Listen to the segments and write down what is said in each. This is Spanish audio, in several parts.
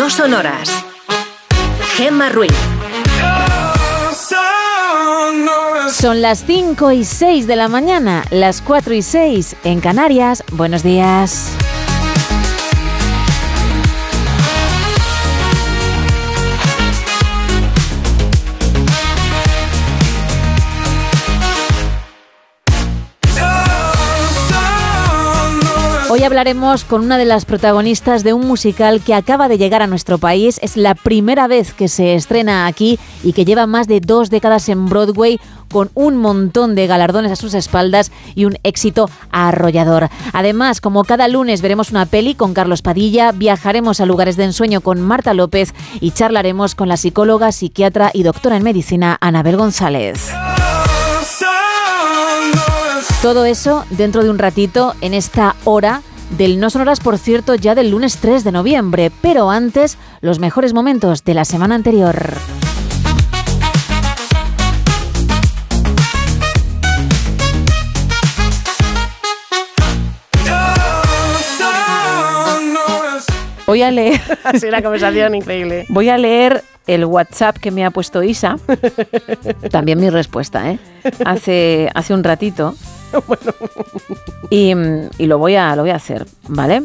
No Sonoras. Gemma Ruiz. Son las 5:06 de la mañana, las 4:06 en Canarias. Buenos días. Hoy hablaremos con una de las protagonistas de un musical que acaba de llegar a nuestro país. Es la primera vez que se estrena aquí y que lleva más de 2 décadas en Broadway, con un montón de galardones a sus espaldas y un éxito arrollador. Además, como cada lunes veremos una peli con Carlos Padilla, viajaremos a lugares de ensueño con Marta López y charlaremos con la psicóloga, psiquiatra y doctora en medicina Anabel González. Todo eso dentro de un ratito en esta hora del No Sonoras, por cierto, ya del lunes 3 de noviembre. Pero antes, los mejores momentos de la semana anterior. Voy a leer... Así una conversación increíble. Voy a leer el WhatsApp que me ha puesto Isa. También mi respuesta, hace un ratito. Bueno. Y lo voy a hacer, ¿vale?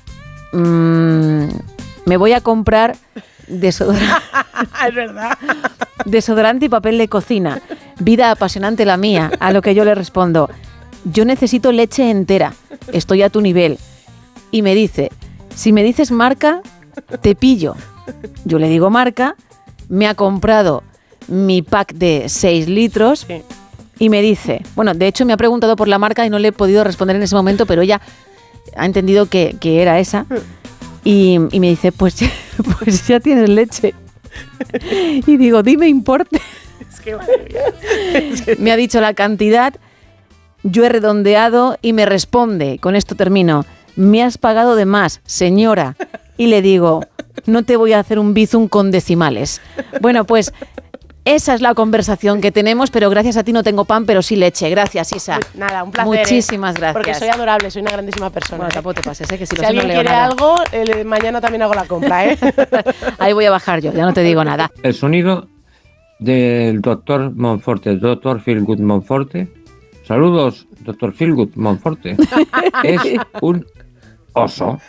Me voy a comprar desodorante. Es verdad. Desodorante y papel de cocina. Vida apasionante la mía. A lo que yo le respondo: yo necesito leche entera. Estoy a tu nivel. Y me dice: si me dices marca, te pillo. Yo le digo marca. Me ha comprado mi pack de 6 litros. Sí. Y me dice, bueno, de hecho me ha preguntado por la marca y no le he podido responder en ese momento, pero ella ha entendido que era esa. Y me dice, pues ya tienes leche. Y digo, dime importe. Es que madre mía. Me ha dicho la cantidad, yo he redondeado y me responde, con esto termino: me has pagado de más, señora. Y le digo, no te voy a hacer un bizum con decimales. Bueno, pues... esa es la conversación que tenemos, pero gracias a ti no tengo pan, pero sí leche. Gracias, Isa. Nada, un placer. Muchísimas gracias. Porque soy adorable, soy una grandísima persona. Bueno, tampoco te pases, que si Si alguien quiere algo, mañana también hago la compra, Ahí voy a bajar yo, ya no te digo nada. El sonido del doctor Monforte, doctor Feelgood Monforte. Saludos, doctor Feelgood Monforte. Es un oso.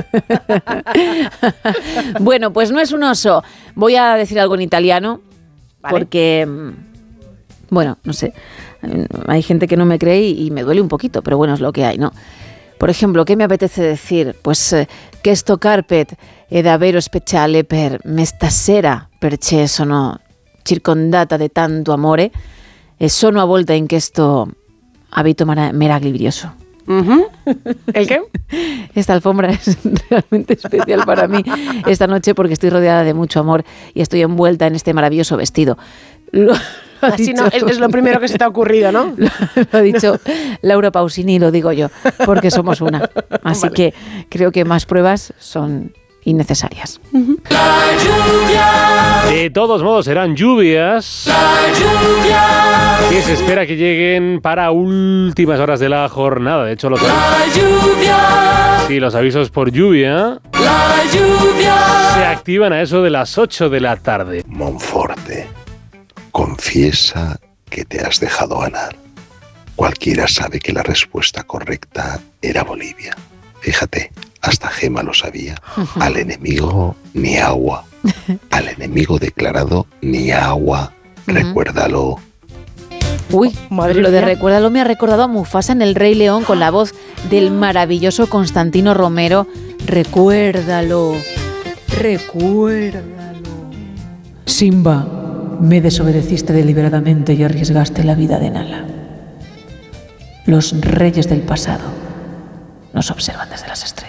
Bueno, pues no es un oso. Voy a decir algo en italiano. ¿Vale? Porque, bueno, no sé, hay gente que no me cree y me duele un poquito, pero bueno, es lo que hay, ¿no? Por ejemplo, ¿qué me apetece decir? Pues che sto carpet è davvero speciale per me stasera, perché sono circondata de tanto amore e sono avvolta in questo abito meraviglioso. Uh-huh. ¿El qué? Esta alfombra es realmente especial para mí esta noche porque estoy rodeada de mucho amor y estoy envuelta en este maravilloso vestido. Así no, es lo primero que se te ha ocurrido, ¿no? Lo ha dicho Laura Pausini, lo digo yo, porque somos una. Así Vale. que creo que más pruebas son innecesarias. Uh-huh. De todos modos serán lluvias que se espera que lleguen para últimas horas de la jornada. De hecho, los avisos por lluvia se activan a eso de las 8 de la tarde. Monforte, confiesa que te has dejado ganar. Cualquiera sabe que la respuesta correcta era Bolivia. Fíjate, hasta Gemma lo sabía. Al enemigo ni agua. Al enemigo declarado ni agua. Recuérdalo. Uy, Madre lo de mía. recuérdalo me ha recordado a Mufasa en El Rey León con la voz del maravilloso Constantino Romero. Recuérdalo, recuérdalo. Simba, me desobedeciste deliberadamente y arriesgaste la vida de Nala. Los reyes del pasado nos observan desde las estrellas.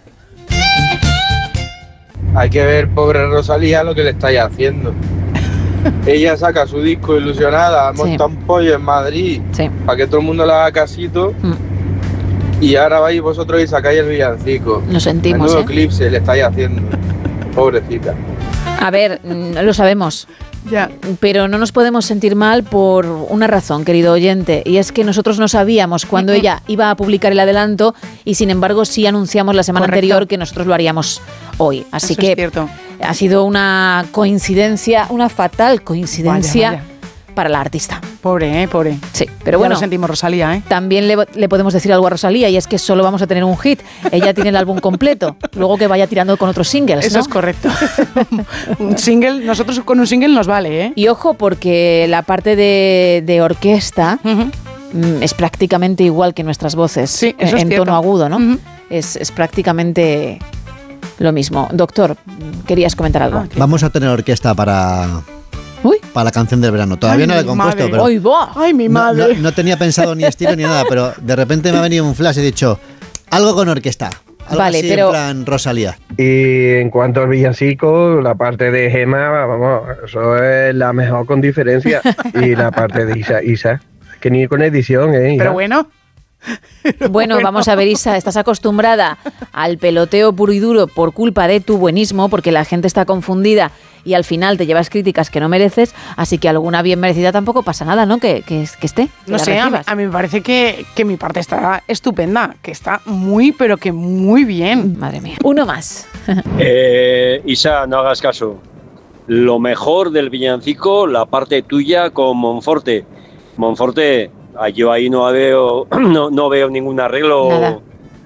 Hay que ver, pobre Rosalía, lo que le estáis haciendo. Ella saca su disco ilusionada, monta un pollo en Madrid, para que todo el mundo le haga casito. Y ahora vais vosotros y sacáis el villancico. Lo sentimos, Menudo eclipse le estáis haciendo. Pobrecita. A ver, lo sabemos. Ya. Pero no nos podemos sentir mal por una razón, querido oyente, y es que nosotros no sabíamos cuándo ella iba a publicar el adelanto y sin embargo sí anunciamos la semana anterior que nosotros lo haríamos hoy. Así Eso que es cierto. ha sido una coincidencia, una fatal coincidencia. Vaya. Para la artista. Pobre, pobre. Sí, pero Ya bueno. lo sentimos, Rosalía, ¿eh? También le podemos decir algo a Rosalía y es que solo vamos a tener un hit. Ella tiene el álbum completo. Luego que vaya tirando con otros singles, Eso ¿no? es correcto. Un single, nosotros con un single nos vale, ¿eh? Y ojo, porque la parte de orquesta es prácticamente igual que nuestras voces. Sí, eso es en cierto. tono agudo, ¿no? Es prácticamente lo mismo. Doctor, querías comentar algo. Vamos a tener orquesta para la canción del verano. Todavía no la he compuesto, pero ¡Ay, va! ¡Ay, mi madre! no tenía pensado ni estilo ni nada, pero de repente me ha venido un flash y he dicho, algo con orquesta. Algo Vale, así pero- en plan Rosalía. Y en cuanto al villancico, la parte de Gema, vamos, eso es la mejor con diferencia. Y la parte de Isa, que ni con edición, ¿eh? Pero Isa. bueno. Bueno, vamos a ver, Isa, estás acostumbrada al peloteo puro y duro por culpa de tu buenismo, porque la gente está confundida y al final te llevas críticas que no mereces, así que alguna bien merecida tampoco pasa nada, ¿no? Que esté. que No la sé, a recibas. mí me parece que mi parte está estupenda, que está muy, pero que muy bien. Madre mía. Uno más. Isa, no hagas caso. Lo mejor del villancico, la parte tuya con Monforte. Monforte, yo ahí no veo, no veo ningún arreglo Nada.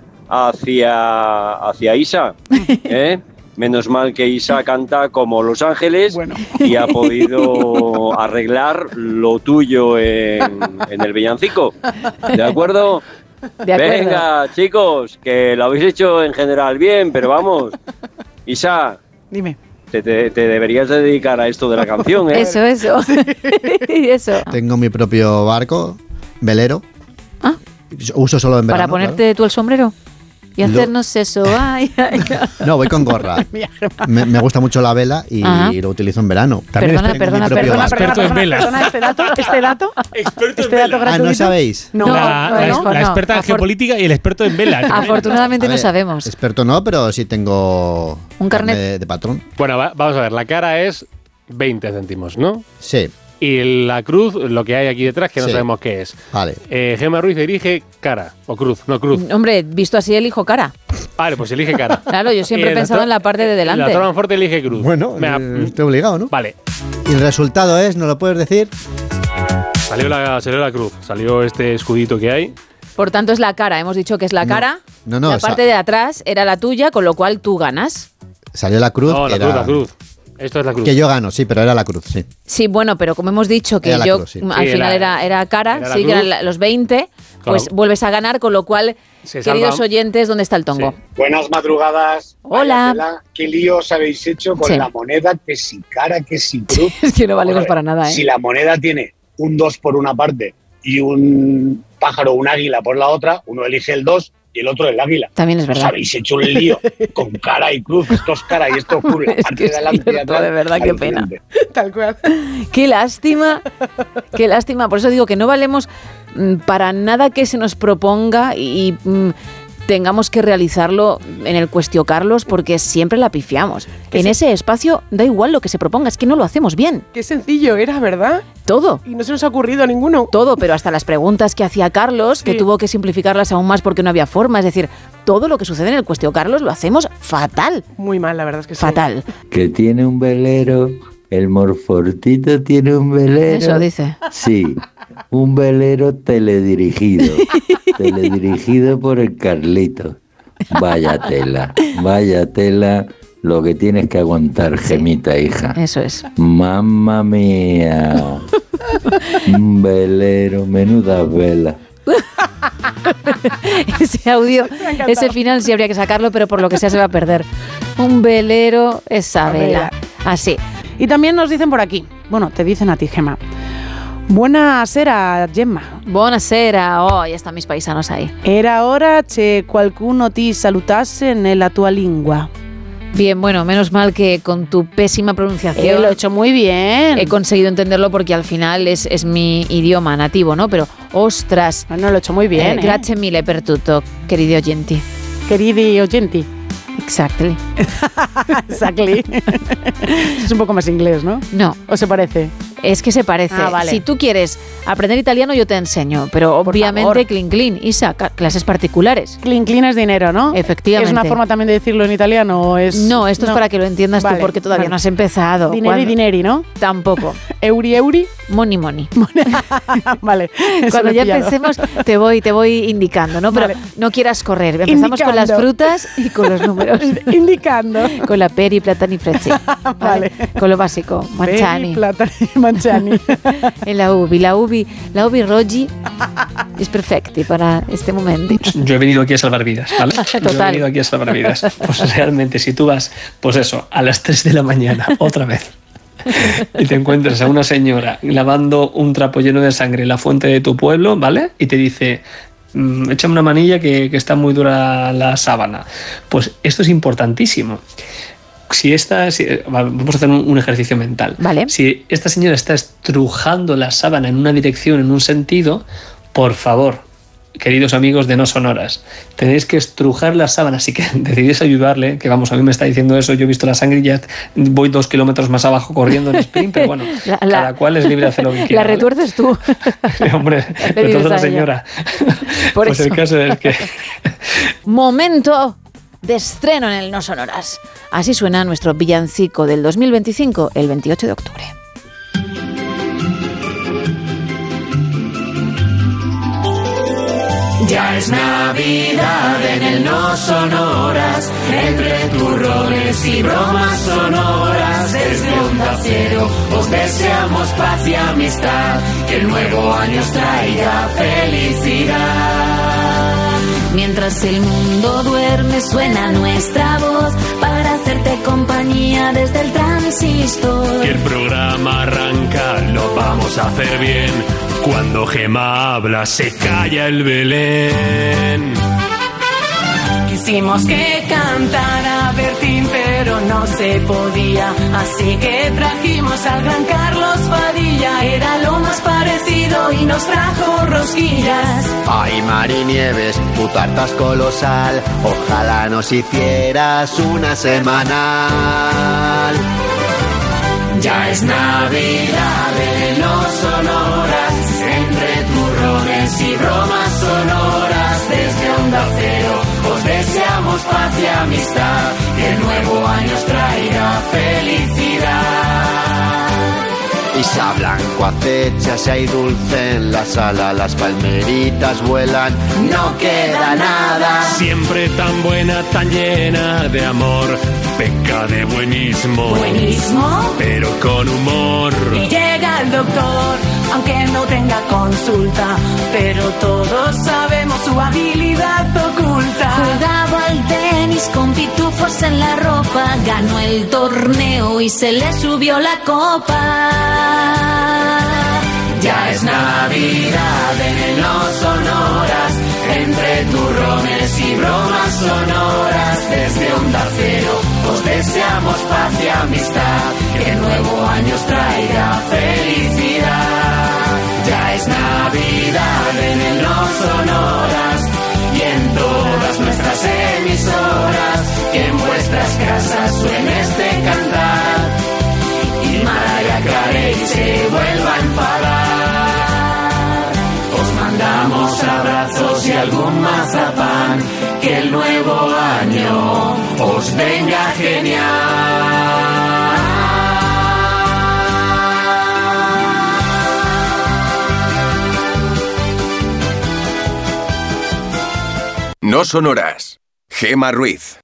hacia Isa. ¿eh? Menos mal que Isa canta como Los Ángeles y ha podido arreglar lo tuyo en el villancico. ¿De acuerdo? De acuerdo. Venga, chicos, que lo habéis hecho en general bien, pero vamos. Isa, Dime. te deberías dedicar a esto de la canción, ¿eh? Eso. Eso. Tengo mi propio barco, velero. Ah. Uso solo en verano. Para ponerte tú el sombrero y Lo- hacernos eso. Ay, ay, ay. No, voy con gorra. Me gusta mucho la vela y Ajá. lo utilizo en verano. Perdona, tengo mi propio barco. Este dato gratuito. Ah, ¿no sabéis? No, La no. experta en geopolítica y el experto en vela. Afortunadamente A no ver, sabemos. Experto no, pero sí tengo Un carnet. de patrón. Bueno, vamos a ver, la cara es 20 céntimos, ¿no? Sí, Y la cruz, lo que hay aquí detrás, que no Sí. sabemos qué es. vale. Gema Ruiz elige cara, o cruz, no cruz. Hombre, visto así, elijo cara. Vale, pues elige cara. Claro, yo siempre he pensado en la parte de delante. La doctora Monforte elige cruz. Bueno, estoy obligado, ¿no? Vale, Y el resultado es, ¿no lo puedes decir? salió la cruz, salió este escudito que hay. Por tanto, es la cara. Hemos dicho que es la cara. No, no, La o sea- parte de atrás era la tuya, con lo cual tú ganas. Salió la cruz, No, que la era- cruz. Esto es la cruz. Que yo gano, sí, pero era la cruz, sí. Sí, bueno, pero como hemos dicho que Era la yo cruz, sí. al Sí, final era era cara, la sí, que cruz. eran los 20, pues Claro. vuelves a ganar, con lo cual, Se queridos salva. oyentes, ¿dónde está el tongo? Buenas madrugadas. Hola. Vaya tela, ¿qué lío os habéis hecho con Sí. la moneda? Que si cara, que si cruz. Es que no valemos Joder, para nada, ¿eh? Si la moneda tiene un 2 por una parte y un pájaro, un águila por la otra, uno elige el 2 y el otro el águila. También es Os verdad. habéis hecho un lío con cara y cruz. Esto es cara y esto es cruz. La Es parte que de es adelante y cierto, atrás, de verdad, qué pena. alucinante. Tal cual. Qué lástima, qué lástima. Por eso digo que no valemos para nada que se nos proponga y tengamos que realizarlo en el Cuestio Carlos, porque siempre la pifiamos. En ese espacio da igual lo que se proponga, es que no lo hacemos bien. Qué sencillo era, ¿verdad? Todo. Y no se nos ha ocurrido a ninguno. Todo, pero hasta las preguntas que hacía Carlos, que tuvo que simplificarlas aún más porque no había forma. Es decir, todo lo que sucede en el Cuestio Carlos lo hacemos fatal. Muy mal, la verdad es que sí. Fatal. Que tiene un velero, el Monfortito tiene un velero. Eso dice. Sí, un velero teledirigido. Teledirigido por el Carlito. Vaya tela lo que tienes que aguantar, Gemita, hija. Eso es. Mamma mía. Un velero, menuda vela. Ese audio, ese final sí habría que sacarlo, pero por lo que sea se va a perder. Un velero, esa vela. Así. Y también nos dicen por aquí, bueno, te dicen a ti, Gema. Buonasera, Gemma. Buonasera. Oh, ya están mis paisanos ahí. Era hora che qualcuno ti salutasse nella tua lingua. Bien, bueno, menos mal que con tu pésima pronunciación Lo he hecho muy bien. he conseguido entenderlo, porque al final es mi idioma nativo, ¿no? Pero, ostras. No, lo he hecho muy bien. Grazie mille per tutto, querido oyenti. Queridi oyenti. Exactly. Exactly. Es un poco más inglés, ¿no? No. ¿O se parece? Es que se parece. Vale. Si tú quieres aprender italiano, yo te enseño. Pero obviamente, clean, Isa, clases particulares. Clean es dinero, ¿no? Efectivamente. ¿Es una forma también de decirlo en italiano o es...? No, esto es para que lo entiendas tú, porque todavía no has empezado. Dinero y dineri, ¿no? Tampoco. Euri. Money. Vale. Cuando ya empecemos, te voy indicando, ¿no? Pero no quieras correr. Empezamos con las frutas y con los números. Indicando. Con la peri, platani, frecci. Vale. Con lo básico. Manchani. Peri, platani, manchani. En la ubi Roggi es perfecta para este momento. Yo he venido aquí a salvar vidas, ¿vale? Total. Yo he venido aquí a salvar vidas. Pues realmente, si tú vas, pues eso, a las 3 de la mañana, otra vez, y te encuentras a una señora lavando un trapo lleno de sangre en la fuente de tu pueblo, ¿vale? Y te dice, échame una manilla que está muy dura la sábana. Pues esto es importantísimo. Vamos a hacer un ejercicio mental. Vale. Si esta señora está estrujando la sábana en una dirección, en un sentido, por favor, queridos amigos de No Sonoras, tenéis que estrujar la sábana. Si que decidís ayudarle, que vamos, a mí me está diciendo eso, yo he visto la sangre y ya voy 2 kilómetros más abajo corriendo en sprint, pero bueno, cada cual es libre de hacer lo que quiera. La retuerces tú. Sí, hombre, retuerce la señora. Por pues eso. el caso es que... Momento de estreno en el No Sonoras. Así suena nuestro villancico del 2025, el 28 de octubre. Ya es Navidad en el No Sonoras, entre turrones y bromas sonoras. Desde Onda Cero os deseamos paz y amistad, que el nuevo año os traiga felicidad. Mientras el mundo duerme suena nuestra voz para hacerte compañía desde el transistor. Que el programa arranca, lo vamos a hacer bien. Cuando Gema habla se calla el Belén. Quisimos que cantara Bertín, pero no se podía, así que trajimos al gran Carlos Padilla. Era lo más parecido y nos trajo rosquillas. Ay, Mari Nieves, tu tarta es colosal, ojalá nos hicieras una semanal. Ya es Navidad en No Sonoras, entre turrones y bromas sonoras. Desde Onda Cero os deseamos paz y amistad, que el nuevo año os traiga felicidad. Isa blanco acecha, si hay dulce en la sala, las palmeritas vuelan, no queda nada. Siempre tan buena, tan llena de amor, peca de buenismo. ¿Buenismo? Pero con humor. Y llega el doctor, aunque no tenga consulta, pero todos sabemos su habilidad oculta. Jugaba al tenis con pitufos en la ropa, ganó el torneo y se le subió la copa. Ya es Navidad en el No Sonoras, entre turrones y bromas sonoras. Desde Onda Cero os deseamos paz y amistad, que el nuevo año os traiga felicidad. Ya es Navidad en el No Sonoras y en todas nuestras emisoras, que en vuestras casas suene este cantar y Mariah Carey se vuelva a enfadar. Os mandamos abrazos y algún mazapán, que el nuevo año os venga genial. No Sonoras. Gema Ruiz.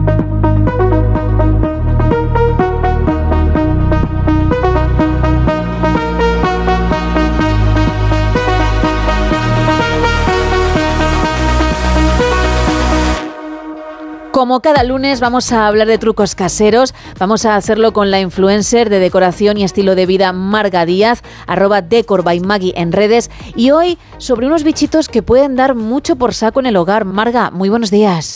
Como cada lunes vamos a hablar de trucos caseros, vamos a hacerlo con la influencer de decoración y estilo de vida Marga Díaz, @decorbymaggie en redes, y hoy sobre unos bichitos que pueden dar mucho por saco en el hogar. Marga, muy buenos días.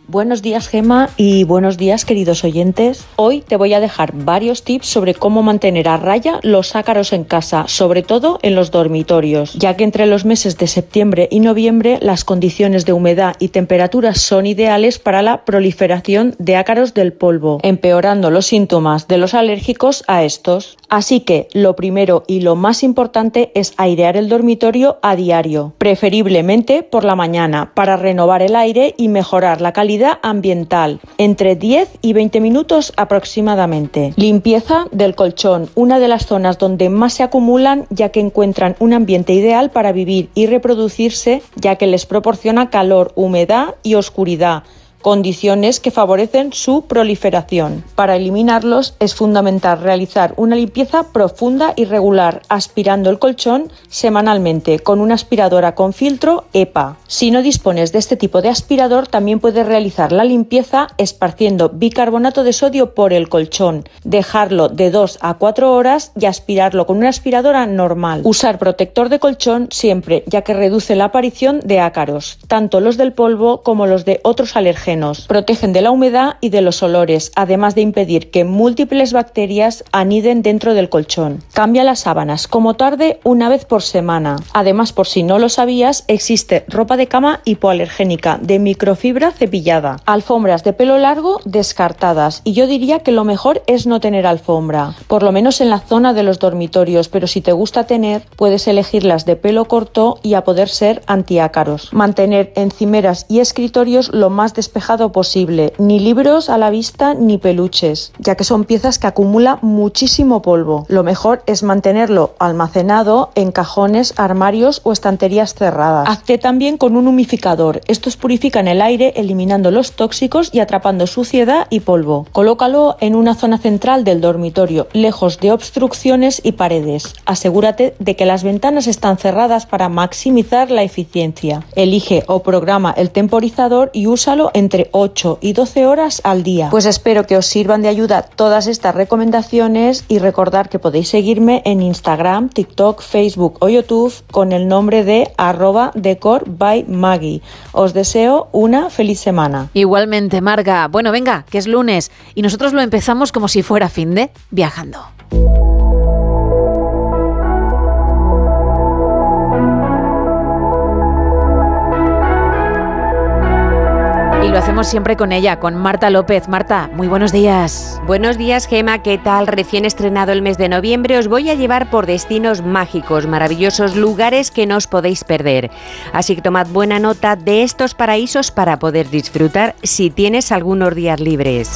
Buenos días, Gema, y buenos días, queridos oyentes. Hoy te voy a dejar varios tips sobre cómo mantener a raya los ácaros en casa, sobre todo en los dormitorios, ya que entre los meses de septiembre y noviembre las condiciones de humedad y temperaturas son ideales para la proliferación de ácaros del polvo, empeorando los síntomas de los alérgicos a estos. Así que lo primero y lo más importante es airear el dormitorio a diario, preferiblemente por la mañana, para renovar el aire y mejorar la calidad ambiental, entre 10 y 20 minutos aproximadamente. Limpieza del colchón, una de las zonas donde más se acumulan, ya que encuentran un ambiente ideal para vivir y reproducirse, ya que les proporciona calor, humedad y oscuridad, condiciones que favorecen su proliferación. Para eliminarlos es fundamental realizar una limpieza profunda y regular, aspirando el colchón semanalmente con una aspiradora con filtro EPA. Si no dispones de este tipo de aspirador, también puedes realizar la limpieza esparciendo bicarbonato de sodio por el colchón, dejarlo de 2 a 4 horas y aspirarlo con una aspiradora normal. Usar protector de colchón siempre, ya que reduce la aparición de ácaros, tanto los del polvo como los de otros alérgenos. Protegen de la humedad y de los olores, además de impedir que múltiples bacterias aniden dentro del colchón. Cambia las sábanas como tarde una vez por semana. Además, por si no lo sabías, existe ropa de cama hipoalergénica de microfibra cepillada, alfombras de pelo largo descartadas, y yo diría que lo mejor es no tener alfombra, por lo menos en la zona de los dormitorios, pero si te gusta tener, puedes elegirlas de pelo corto y a poder ser antiácaros. Mantener encimeras y escritorios lo más despejado posible, ni libros a la vista ni peluches, ya que son piezas que acumulan muchísimo polvo. Lo mejor es mantenerlo almacenado en cajones, armarios o estanterías cerradas. Hazte también con un humidificador. Estos purifican el aire eliminando los tóxicos y atrapando suciedad y polvo. Colócalo en una zona central del dormitorio, lejos de obstrucciones y paredes. Asegúrate de que las ventanas están cerradas para maximizar la eficiencia. Elige o programa el temporizador y úsalo entre 8 y 12 horas al día. Pues espero que os sirvan de ayuda todas estas recomendaciones y recordar que podéis seguirme en Instagram, TikTok, Facebook o YouTube con el nombre de @decor_by_Maggie. Os deseo una feliz semana. Igualmente, Marga. Bueno, venga, que es lunes y nosotros lo empezamos como si fuera fin de viajando. Y lo hacemos siempre con ella, con Marta López. Marta, muy buenos días. Buenos días, Gema, ¿qué tal? Recién estrenado el mes de noviembre, os voy a llevar por destinos mágicos, maravillosos lugares que no os podéis perder. Así que tomad buena nota de estos paraísos para poder disfrutar si tienes algunos días libres.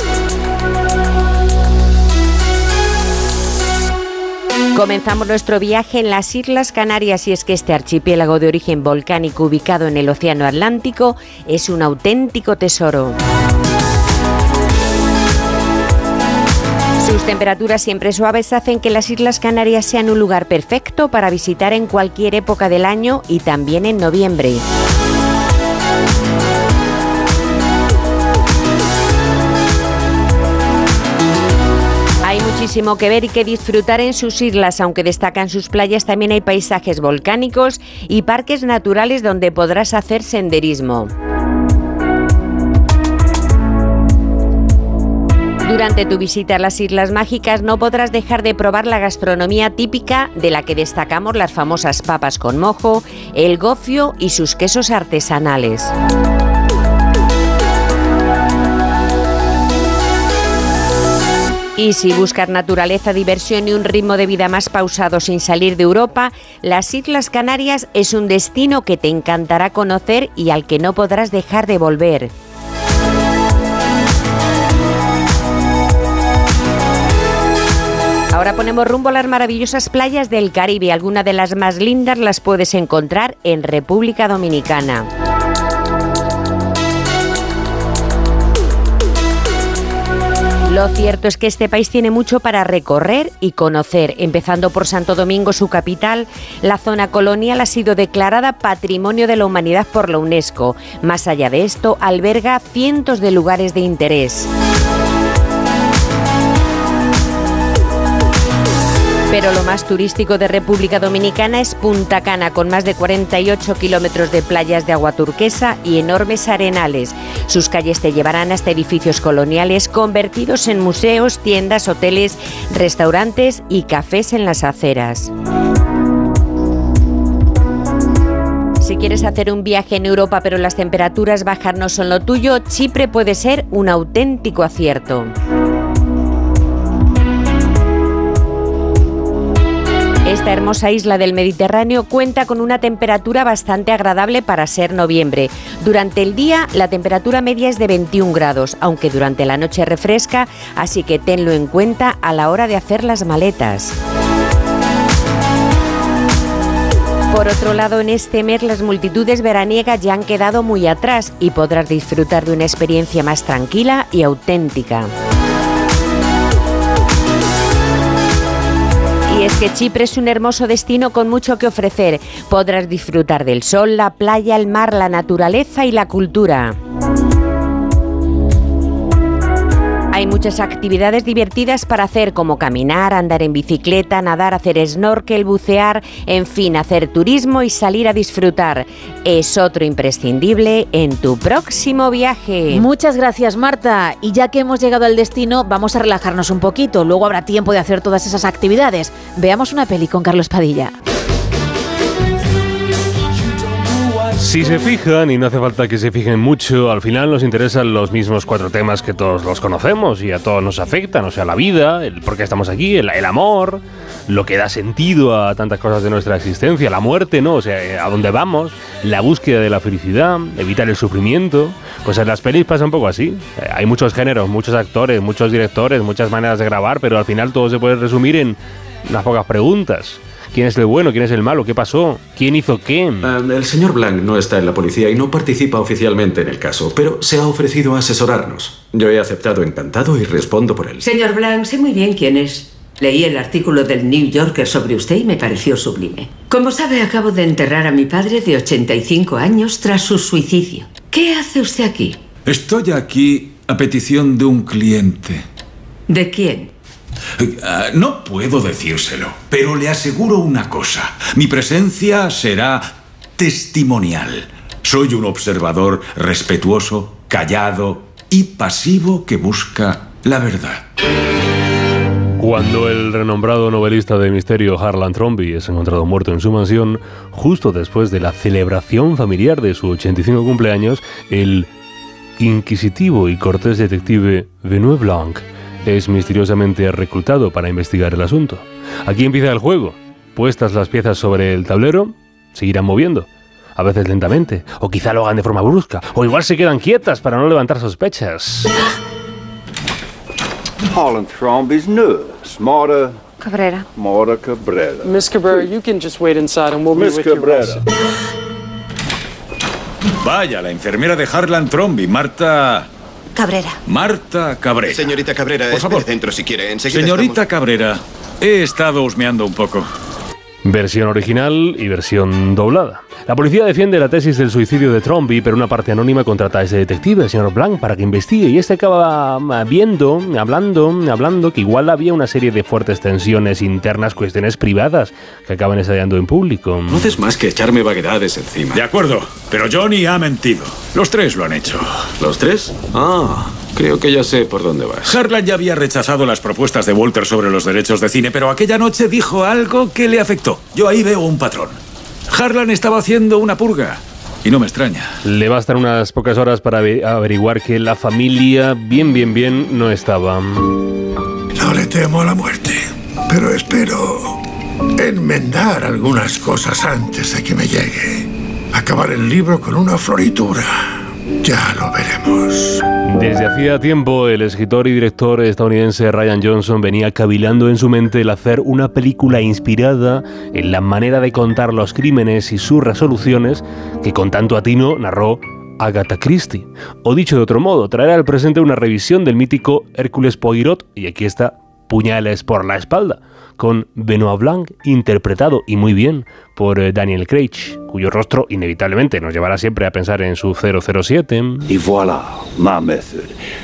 Comenzamos nuestro viaje en las Islas Canarias y es que este archipiélago de origen volcánico ubicado en el Océano Atlántico es un auténtico tesoro. Sus temperaturas siempre suaves hacen que las Islas Canarias sean un lugar perfecto para visitar en cualquier época del año y también en noviembre. Hay muchísimo que ver y que disfrutar en sus islas, aunque destacan sus playas, también hay paisajes volcánicos y parques naturales donde podrás hacer senderismo. Durante tu visita a las Islas Mágicas no podrás dejar de probar la gastronomía típica, de la que destacamos las famosas papas con mojo, el gofio y sus quesos artesanales. Y si buscas naturaleza, diversión y un ritmo de vida más pausado sin salir de Europa, las Islas Canarias es un destino que te encantará conocer y al que no podrás dejar de volver. Ahora ponemos rumbo a las maravillosas playas del Caribe. Algunas de las más lindas las puedes encontrar en República Dominicana. Lo cierto es que este país tiene mucho para recorrer y conocer, empezando por Santo Domingo, su capital. La zona colonial ha sido declarada Patrimonio de la Humanidad por la UNESCO. Más allá de esto, alberga cientos de lugares de interés. Pero lo más turístico de República Dominicana es Punta Cana, con más de 48 kilómetros de playas de agua turquesa y enormes arenales. Sus calles te llevarán hasta edificios coloniales convertidos en museos, tiendas, hoteles, restaurantes y cafés en las aceras. Si quieres hacer un viaje en Europa pero las temperaturas bajas no son lo tuyo, Chipre puede ser un auténtico acierto. Esta hermosa isla del Mediterráneo cuenta con una temperatura bastante agradable para ser noviembre. Durante el día la temperatura media es de 21 grados, aunque durante la noche refresca, así que tenlo en cuenta a la hora de hacer las maletas. Por otro lado, en este mes las multitudes veraniegas ya han quedado muy atrás y podrás disfrutar de una experiencia más tranquila y auténtica. Y es que Chipre es un hermoso destino con mucho que ofrecer. Podrás disfrutar del sol, la playa, el mar, la naturaleza y la cultura. Hay muchas actividades divertidas para hacer, como caminar, andar en bicicleta, nadar, hacer snorkel, bucear, en fin, hacer turismo y salir a disfrutar. Es otro imprescindible en tu próximo viaje. Muchas gracias, Marta. Y ya que hemos llegado al destino, vamos a relajarnos un poquito. Luego habrá tiempo de hacer todas esas actividades. Veamos una peli con Carlos Padilla. Si se fijan, y no hace falta que se fijen mucho, al final nos interesan los mismos 4 temas que todos los conocemos y a todos nos afectan, o sea, la vida, el por qué estamos aquí, el amor, lo que da sentido a tantas cosas de nuestra existencia, la muerte, ¿no? O sea, a dónde vamos, la búsqueda de la felicidad, evitar el sufrimiento. Pues en las pelis pasa un poco así. Hay muchos géneros, muchos actores, muchos directores, muchas maneras de grabar, pero al final todo se puede resumir en unas pocas preguntas. ¿Quién es el bueno? ¿Quién es el malo? ¿Qué pasó? ¿Quién hizo qué? El señor Blanc no está en la policía y no participa oficialmente en el caso, pero se ha ofrecido a asesorarnos. Yo he aceptado encantado y respondo por él. Señor Blanc, sé muy bien quién es. Leí el artículo del New Yorker sobre usted y me pareció sublime. Como sabe, acabo de enterrar a mi padre de 85 años tras su suicidio. ¿Qué hace usted aquí? Estoy aquí a petición de un cliente. ¿De quién? No puedo decírselo, pero le aseguro una cosa. Mi presencia será testimonial. Soy un observador respetuoso, callado y pasivo que busca la verdad. Cuando el renombrado novelista de misterio Harlan Thrombey es encontrado muerto en su mansión, justo después de la celebración familiar de su 85 cumpleaños, el inquisitivo y cortés detective Benoit Blanc es misteriosamente reclutado para investigar el asunto. Aquí empieza el juego. Puestas las piezas sobre el tablero, se irán moviendo. A veces lentamente, o quizá lo hagan de forma brusca, o igual se quedan quietas para no levantar sospechas. Harlan Thrombey's nurse, Marta Cabrera. Cabrera. Miss Cabrera, you can just wait inside and we'll be with you. Vaya, la enfermera de Harlan Thrombey, Marta Cabrera. Señorita Cabrera, por favor, dentro si quiere. Enseguida señorita Cabrera, he estado husmeando un poco. Versión original y versión doblada. La policía defiende la tesis del suicidio de Thrombey, pero una parte anónima contrata a ese detective, el señor Blanc, para que investigue, y este acaba hablando que igual había una serie de fuertes tensiones internas, cuestiones privadas, que acaban estallando en público. No haces más que echarme vaguedades encima. De acuerdo, pero Johnny ha mentido. Los 3 lo han hecho. ¿Los 3? Creo que ya sé por dónde vas. Harlan ya había rechazado las propuestas de Walter sobre los derechos de cine, pero aquella noche dijo algo que le afectó. Yo ahí veo un patrón. Harlan estaba haciendo una purga. Y no me extraña. Le bastan unas pocas horas para averiguar que la familia bien no estaba. No le temo a la muerte, pero espero enmendar algunas cosas antes de que me llegue. Acabar el libro con una floritura. Ya lo veremos. Desde hacía tiempo, el escritor y director estadounidense Rian Johnson venía cavilando en su mente el hacer una película inspirada en la manera de contar los crímenes y sus resoluciones que con tanto atino narró Agatha Christie. O dicho de otro modo, traer al presente una revisión del mítico Hércules Poirot, y aquí está Puñales por la espalda, con Benoit Blanc interpretado, y muy bien, por Daniel Craig, cuyo rostro inevitablemente nos llevará siempre a pensar en su 007. Y voilà, ma méthode.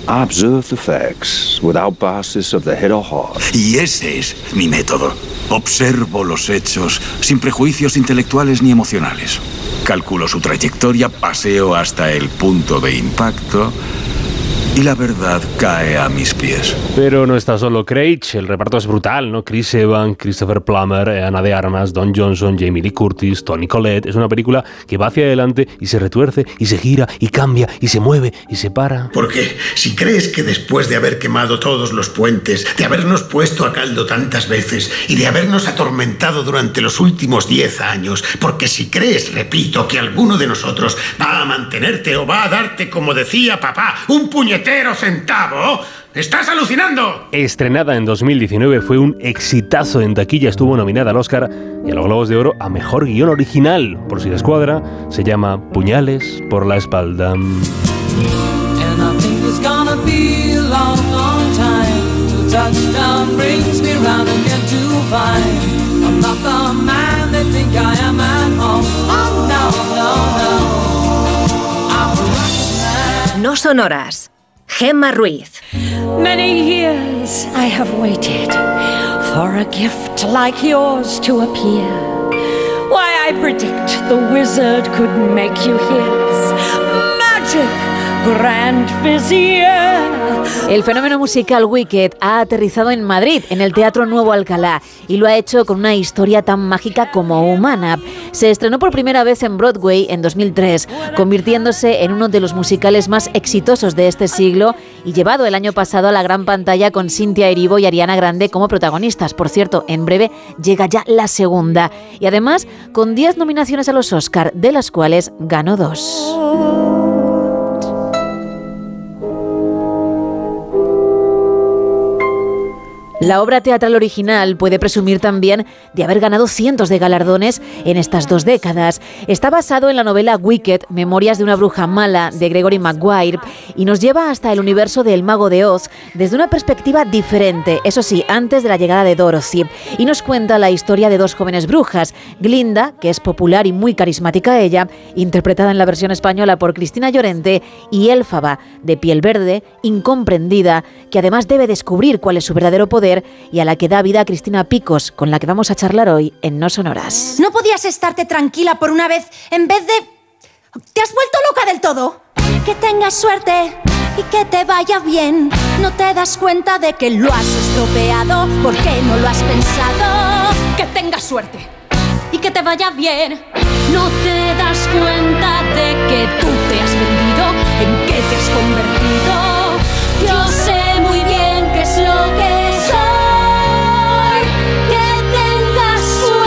I observe the facts without biases of the head or heart. Y ese es mi método. Observo los hechos sin prejuicios intelectuales ni emocionales. Calculo su trayectoria, paseo hasta el punto de impacto y la verdad cae a mis pies. Pero no está solo Craig, el reparto es brutal, ¿no? Chris Evans, Christopher Plummer, Ana de Armas, Don Johnson, Jamie Lee Curtis, Toni Collette. Es una película que va hacia adelante y se retuerce y se gira y cambia y se mueve y se para. Porque si crees que después de haber quemado todos los puentes, de habernos puesto a caldo tantas veces y de habernos atormentado durante los últimos 10 años, porque si crees, repito, que alguno de nosotros va a mantenerte o va a darte, como decía papá, un puñetero centavo, ¡estás alucinando! Estrenada en 2019, fue un exitazo en taquilla, estuvo nominada al Oscar y a los Globos de Oro a Mejor Guión Original. Por si les cuadra, se llama Puñales por la espalda. And I think it's gonna be a long, long time till touchdown brings me round again to find I'm not the man they think I am at home. Oh no, no, no, I'm a rocket man. No Sonoras. Gemma Ruiz. Many years I have waited for a gift like yours to appear. Why, I predict the wizard could make you his magic grand vizier. El fenómeno musical Wicked ha aterrizado en Madrid, en el Teatro Nuevo Alcalá, y lo ha hecho con una historia tan mágica como humana. Se estrenó por primera vez en Broadway en 2003, convirtiéndose en uno de los musicales más exitosos de este siglo y llevado el año pasado a la gran pantalla con Cynthia Erivo y Ariana Grande como protagonistas. Por cierto, en breve llega ya la segunda. Y además, con 10 nominaciones a los Oscar, de las cuales ganó 2. La obra teatral original puede presumir también de haber ganado cientos de galardones en estas 2 décadas. Está basado en la novela Wicked, Memorias de una bruja mala, de Gregory Maguire, y nos lleva hasta el universo del Mago de Oz desde una perspectiva diferente, eso sí, antes de la llegada de Dorothy. Y nos cuenta la historia de 2 jóvenes brujas, Glinda, que es popular y muy carismática ella, interpretada en la versión española por Cristina Llorente, y Elphaba, de piel verde, incomprendida, que además debe descubrir cuál es su verdadero poder y a la que da vida Cristina Picos, con la que vamos a charlar hoy en No Sonoras. ¿No podías estarte tranquila por una vez en vez de... ¿Te has vuelto loca del todo? Que tengas suerte y que te vaya bien. No te das cuenta de que lo has estropeado. ¿Por qué no lo has pensado? Que tengas suerte y que te vaya bien. No te das cuenta de que tú te has vendido, en qué te has convertido. Yo sé muy bien qué es lo que soy. Que tengas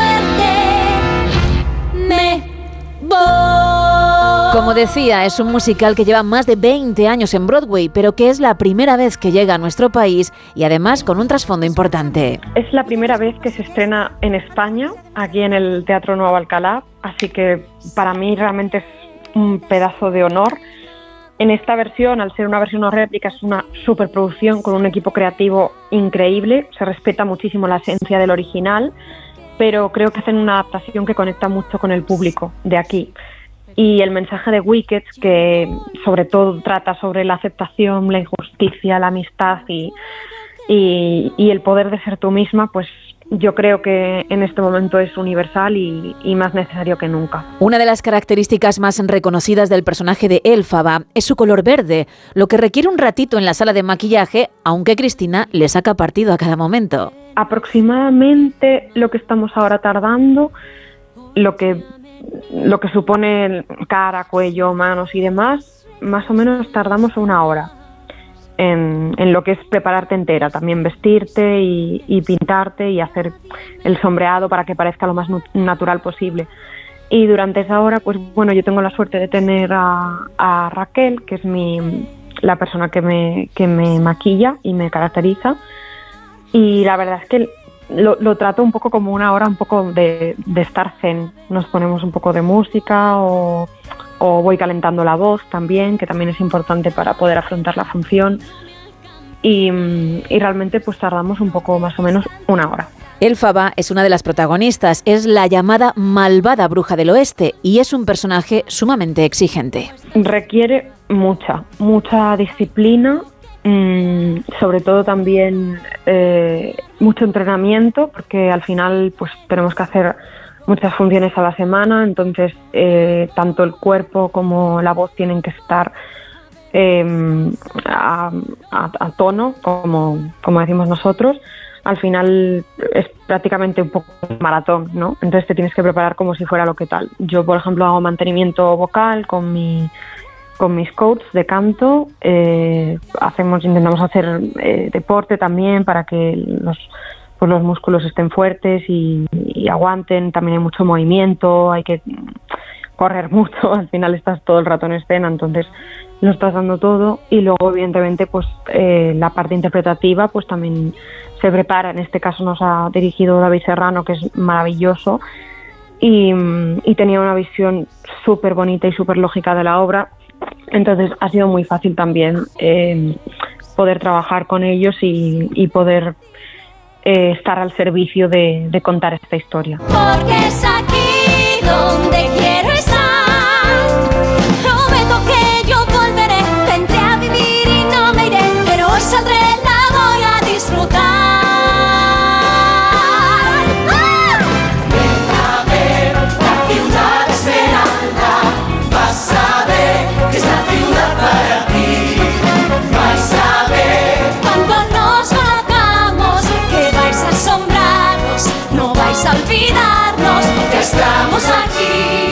suerte. Me voy. Como decía, es un musical que lleva más de 20 años en Broadway, pero que es la primera vez que llega a nuestro país y además con un trasfondo importante. Es la primera vez que se estrena en España, aquí en el Teatro Nuevo Alcalá, así que para mí realmente es un pedazo de honor. En esta versión, al ser una versión o réplica, es una superproducción con un equipo creativo increíble, se respeta muchísimo la esencia del original, pero creo que hacen una adaptación que conecta mucho con el público de aquí. Y el mensaje de Wicked, que sobre todo trata sobre la aceptación, la injusticia, la amistad y el poder de ser tú misma, pues yo creo que en este momento es universal y más necesario que nunca. Una de las características más reconocidas del personaje de Elphaba es su color verde, lo que requiere un ratito en la sala de maquillaje, aunque Cristina le saca partido a cada momento. Aproximadamente lo que estamos ahora tardando, lo que supone cara, cuello, manos y demás, más o menos tardamos 1 hora en lo que es prepararte entera, también vestirte y pintarte y hacer el sombreado para que parezca lo más natural posible. Y durante esa hora, pues bueno, yo tengo la suerte de tener a Raquel, que es la persona que me maquilla y me caracteriza, y la verdad es que lo trato un poco como 1 hora un poco de estar zen. Nos ponemos un poco de música o voy calentando la voz también, que también es importante para poder afrontar la función. Y realmente pues tardamos un poco, más o menos 1 hora. Elphaba es una de las protagonistas, es la llamada malvada bruja del oeste y es un personaje sumamente exigente. Requiere mucha disciplina sobre todo también mucho entrenamiento, porque al final pues tenemos que hacer muchas funciones a la semana, entonces tanto el cuerpo como la voz tienen que estar a tono, como decimos nosotros. Al final es prácticamente un poco maratón, ¿no? Entonces te tienes que preparar como si fuera lo que tal. Yo, por ejemplo, hago mantenimiento vocal con mis coaches de canto. Intentamos hacer deporte también para que los músculos estén fuertes y aguanten. También hay mucho movimiento, hay que correr mucho. Al final estás todo el rato en escena, entonces lo estás dando todo. Y luego, evidentemente, pues la parte interpretativa pues también se prepara. En este caso nos ha dirigido David Serrano, que es maravilloso, y tenía una visión súper bonita y súper lógica de la obra. Entonces ha sido muy fácil también poder trabajar con ellos y poder estar al servicio de contar esta historia. Porque es aquí donde quiero estar. Prometo que yo volveré, vendré a vivir y no me iré, pero hoy saldré, la voy a disfrutar. Ven a ver la ciudad Esmeralda, vas a ver que es la ciudad para ti. Vais a ver cuando nos conozcamos, que vais a asombrarnos, no vais a olvidarnos, que estamos aquí.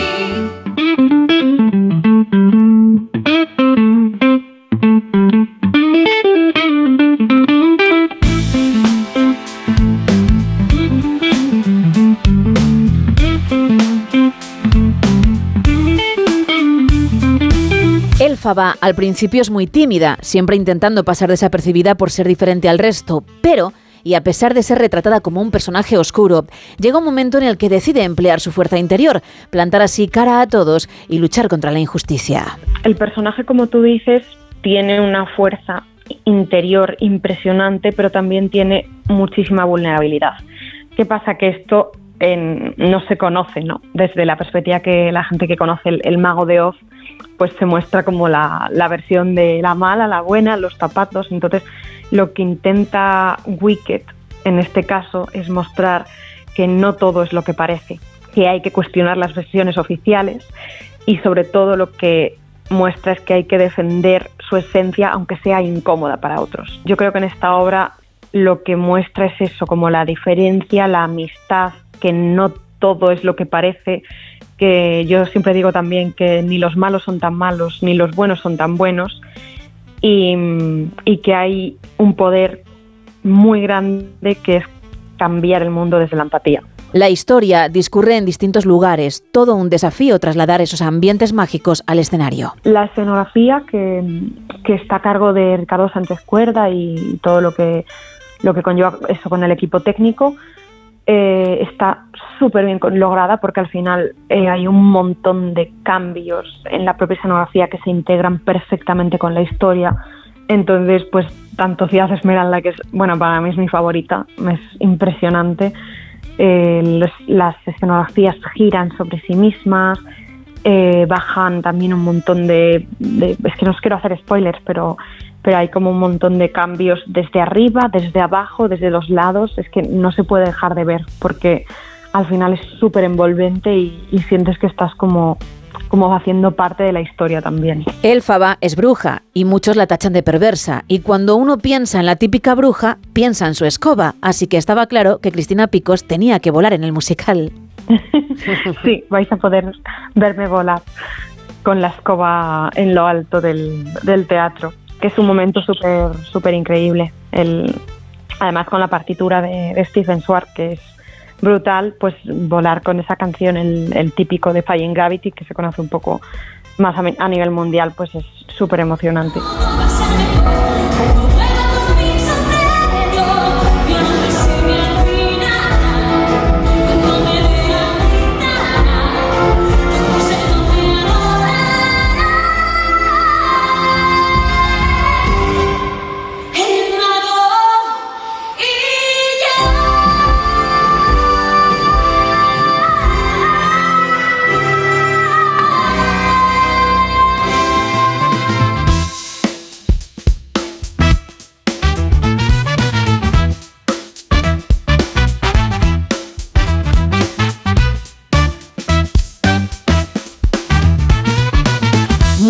Elphaba al principio es muy tímida, siempre intentando pasar desapercibida por ser diferente al resto, pero, y a pesar de ser retratada como un personaje oscuro, llega un momento en el que decide emplear su fuerza interior, plantar así cara a todos y luchar contra la injusticia. El personaje, como tú dices, tiene una fuerza interior impresionante, pero también tiene muchísima vulnerabilidad. ¿Qué pasa? Que esto no se conoce, ¿no? Desde la perspectiva que la gente que conoce el Mago de Oz, pues se muestra como la versión de la mala, la buena, los zapatos. Entonces, lo que intenta Wicked en este caso es mostrar que no todo es lo que parece, que hay que cuestionar las versiones oficiales, y sobre todo lo que muestra es que hay que defender su esencia aunque sea incómoda para otros. Yo creo que en esta obra lo que muestra es eso, como la diferencia, la amistad, que no todo es lo que parece, que yo siempre digo también que ni los malos son tan malos, ni los buenos son tan buenos, y que hay un poder muy grande que es cambiar el mundo desde la empatía. La historia discurre en distintos lugares, todo un desafío trasladar esos ambientes mágicos al escenario. La escenografía que está a cargo de Ricardo Sánchez Cuerda y todo lo que conlleva eso con el equipo técnico, está súper bien lograda, porque al final hay un montón de cambios en la propia escenografía que se integran perfectamente con la historia. Entonces, pues tanto Ciudad Esmeralda, que es, bueno, para mí es mi favorita, es impresionante. Las escenografías giran sobre sí mismas, bajan también un montón de es que no os quiero hacer spoilers, pero hay como un montón de cambios desde arriba, desde abajo, desde los lados. Es que no se puede dejar de ver, porque al final es súper envolvente y sientes que estás como haciendo parte de la historia también. Elphaba es bruja y muchos la tachan de perversa, y cuando uno piensa en la típica bruja, piensa en su escoba, así que estaba claro que Cristina Picos tenía que volar en el musical. Sí, vais a poder verme volar con la escoba en lo alto del teatro, que es un momento súper increíble. Además, con la partitura de Stephen Schwartz, que es brutal, pues volar con esa canción, el típico de Defying Gravity, que se conoce un poco más a nivel mundial, pues es súper emocionante.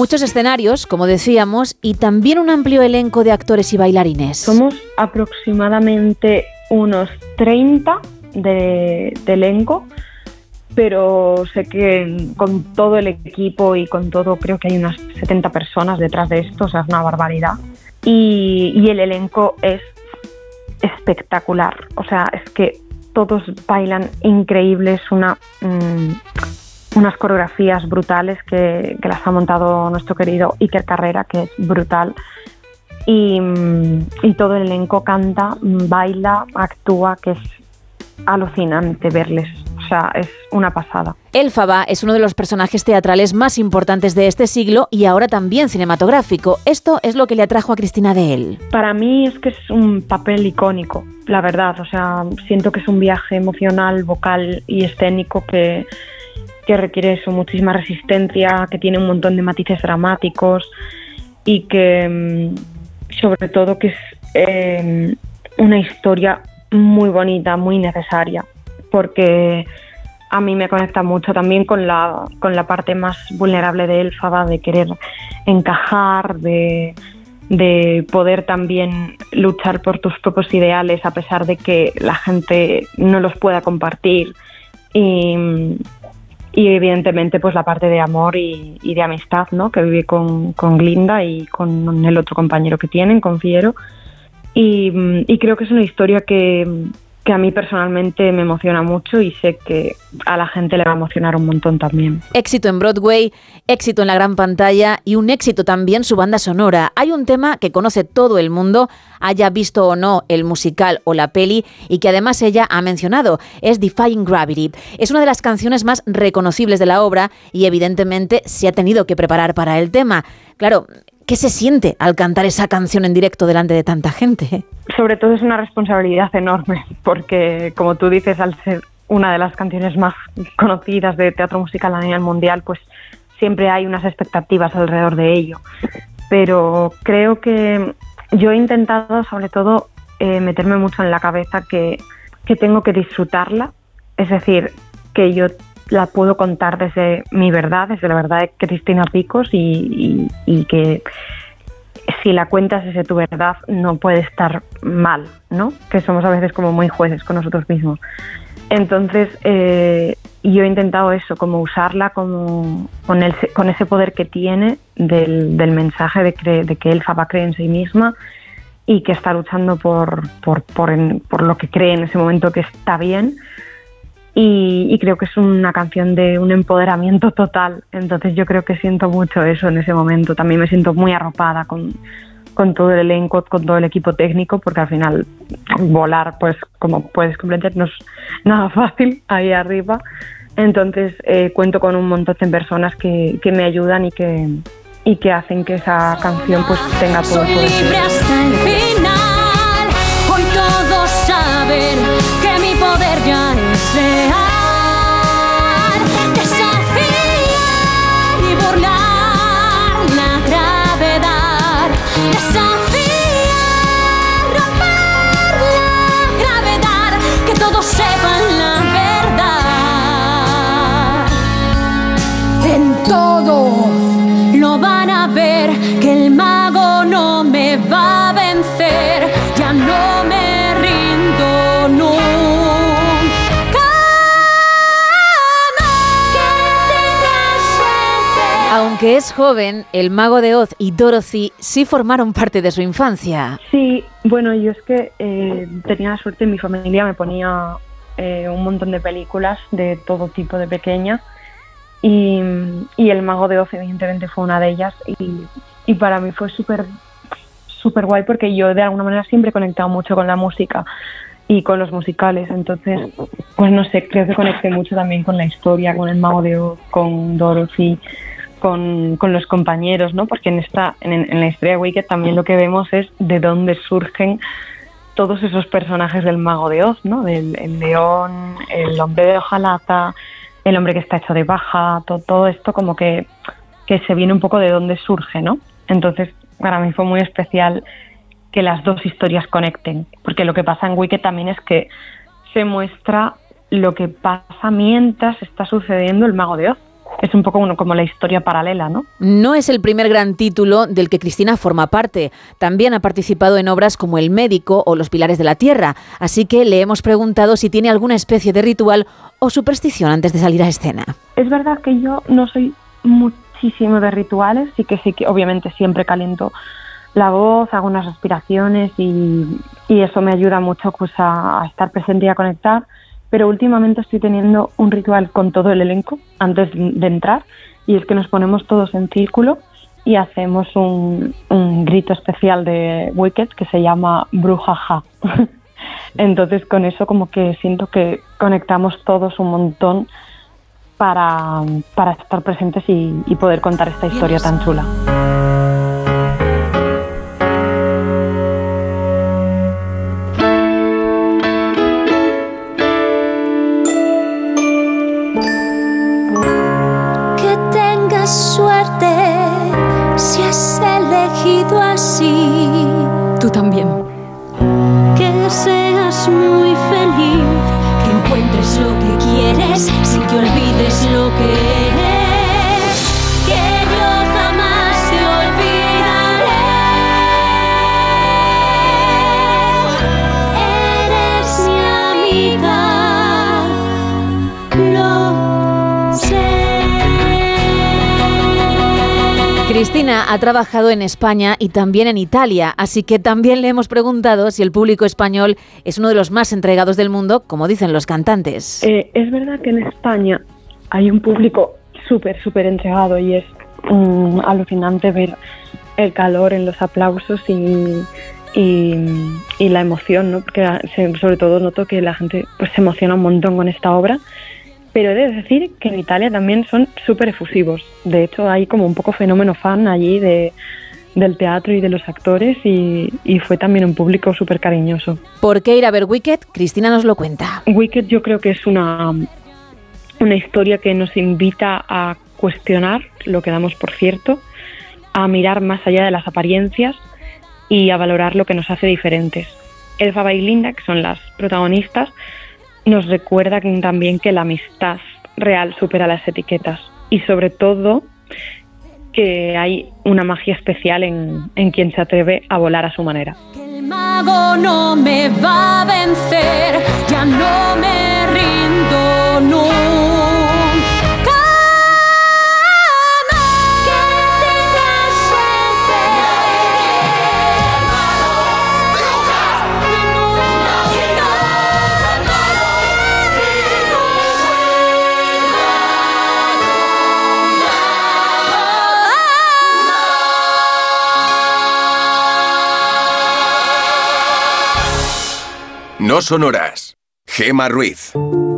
Muchos escenarios, como decíamos, y también un amplio elenco de actores y bailarines. Somos aproximadamente unos 30 de elenco, pero sé que con todo el equipo y con todo creo que hay unas 70 personas detrás de esto, o sea, es una barbaridad. Y el elenco es espectacular, o sea, es que todos bailan increíbles, unas coreografías brutales que las ha montado nuestro querido Iker Carrera, que es brutal, y todo el elenco canta, baila, actúa, que es alucinante verles. O sea, es una pasada. Elphaba es uno de los personajes teatrales más importantes de este siglo y ahora también cinematográfico. Esto es lo que le atrajo a Cristina de él. Para mí es que es un papel icónico, la verdad. O sea, siento que es un viaje emocional, vocal y escénico que requiere eso, muchísima resistencia, que tiene un montón de matices dramáticos y que, sobre todo, que es una historia muy bonita, muy necesaria, porque a mí me conecta mucho también con la parte más vulnerable de Elphaba, de querer encajar, de poder también luchar por tus propios ideales a pesar de que la gente no los pueda compartir, y evidentemente pues la parte de amor y de amistad, ¿no?, que vive con Glinda y con el otro compañero que tienen, con Fiyero, y creo que es una historia que a mí personalmente me emociona mucho y sé que a la gente le va a emocionar un montón también. Éxito en Broadway, éxito en la gran pantalla y un éxito también su banda sonora. Hay un tema que conoce todo el mundo, haya visto o no el musical o la peli, y que además ella ha mencionado, es Defying Gravity. Es una de las canciones más reconocibles de la obra y evidentemente se ha tenido que preparar para el tema. Claro, ¿qué se siente al cantar esa canción en directo delante de tanta gente? Sobre todo es una responsabilidad enorme, porque como tú dices, al ser una de las canciones más conocidas de teatro musical a nivel mundial, pues siempre hay unas expectativas alrededor de ello. Pero creo que yo he intentado, sobre todo, meterme mucho en la cabeza que tengo que disfrutarla, es decir, que yo la puedo contar desde mi verdad, desde la verdad de Cristina Picos, y que si la cuentas desde tu verdad no puede estar mal, ¿no? Que somos a veces como muy jueces con nosotros mismos. Entonces yo he intentado eso, como usarla como con ese poder que tiene del mensaje de que Elphaba cree en sí misma y que está luchando por lo que cree en ese momento que está bien. Y creo que es una canción de un empoderamiento total. Entonces yo creo que siento mucho eso en ese momento. También me siento muy arropada con todo el elenco, con todo el equipo técnico, porque al final volar, pues como puedes comprender, no es nada fácil ahí arriba. Entonces cuento con un montón de personas que me ayudan y que hacen que esa canción pues tenga todo el poder. Soy libre hasta el final. Hoy todos saben que mi poder ya es real. Desafiar y burlar la gravedad. Desafiar, romper la gravedad. Que todos sepan la verdad. En todo lo van a ver, que el mago no me va a vencer. Ya no me rindo nunca. Aunque es joven, el Mago de Oz y Dorothy sí formaron parte de su infancia. Sí, bueno, yo es que tenía la suerte, mi familia me ponía un montón de películas de todo tipo de pequeña, y el Mago de Oz evidentemente fue una de ellas, y para mí fue súper guay, porque yo de alguna manera siempre he conectado mucho con la música y con los musicales. Entonces, pues no sé, creo que conecté mucho también con la historia, con el Mago de Oz, con Dorothy, con los compañeros, ¿no? Porque en la historia de Wicked también lo que vemos es de dónde surgen todos esos personajes del Mago de Oz, ¿no? El león, el hombre de hojalata, el hombre que está hecho de paja, todo esto como que se viene un poco de dónde surge, ¿no? Entonces, para mí fue muy especial que las dos historias conecten, porque lo que pasa en Wicked también es que se muestra lo que pasa mientras está sucediendo el Mago de Oz, es un poco como la historia paralela, ¿no? No es el primer gran título del que Cristina forma parte. También ha participado en obras como El médico o Los pilares de la tierra. Así que le hemos preguntado si tiene alguna especie de ritual o superstición antes de salir a escena. Es verdad que yo no soy muchísimo de rituales, sí que obviamente siempre caliento la voz, hago unas respiraciones y eso me ayuda mucho pues a estar presente y a conectar. Pero últimamente estoy teniendo un ritual con todo el elenco antes de entrar, y es que nos ponemos todos en círculo y hacemos un grito especial de Wicked que se llama Brujaja. Entonces con eso como que siento que conectamos todos un montón para estar presentes y poder contar esta historia tan chula. Suerte si has elegido así. Tú también. Que seas muy feliz, que encuentres lo que quieres, sin que olvides lo que eres. Que yo jamás te olvidaré. Eres mi amiga, lo sé. Cristina ha trabajado en España y también en Italia, así que también le hemos preguntado si el público español es uno de los más entregados del mundo, como dicen los cantantes. Es verdad que en España hay un público súper entregado y es alucinante ver el calor en los aplausos y la emoción, ¿no? Porque sobre todo noto que la gente pues se emociona un montón con esta obra. Pero he de decir que en Italia también son súper efusivos. De hecho, hay como un poco fenómeno fan allí del teatro y de los actores y fue también un público súper cariñoso. ¿Por qué ir a ver Wicked? Cristina nos lo cuenta. Wicked yo creo que es una historia que nos invita a cuestionar lo que damos por cierto, a mirar más allá de las apariencias y a valorar lo que nos hace diferentes. Elphaba y Linda, que son las protagonistas, nos recuerda también que la amistad real supera las etiquetas y sobre todo que hay una magia especial en quien se atreve a volar a su manera. El mago no me va a vencer, ya no me rindo nunca. No son horas. Gemma Ruiz.